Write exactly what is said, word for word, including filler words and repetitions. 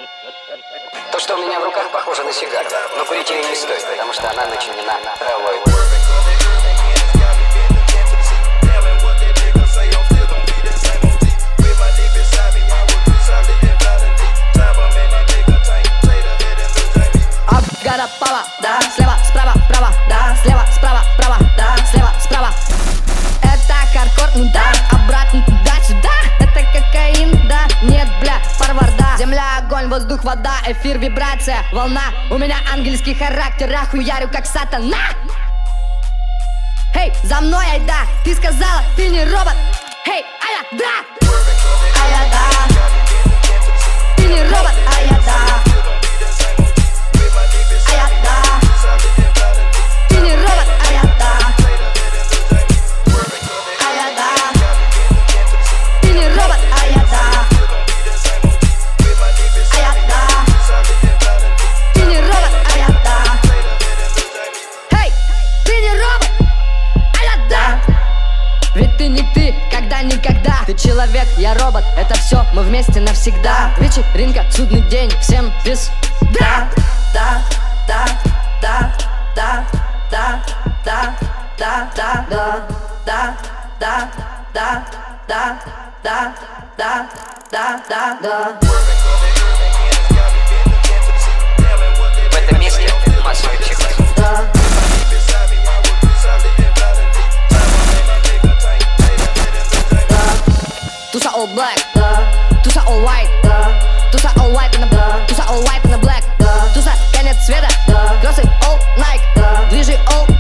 То, что у меня в руках, похоже на сигару, но курить ее не стоит, потому что она начинена травой. Гора пава, да, слева, справа, право, да, слева, справа, право, да, слева, справа. Это хардкор, ну да, обратно туда-сюда. Это кокаин, да, нет, бля, фарварда. Земля, огонь, воздух, вода, эфир, вибрация, волна. У меня ангельский характер, охуярю как сатана. Эй, за мной, ай да, ты сказала, ты не робот. Эй, а я да, а я да. Ты не робот, а я да. Никогда. Ты человек, я робот, это все, мы вместе навсегда. Вечеринка, судный день, всем без. Да, да, да, да, да, да, да, да, да, да, да, да, да, да, да, да, да, да, да. В этом месте массовый психоз. Туса all black, туса all white, туса all white and black, туса all white and black, туса конец света, кроссы all Nike, движи all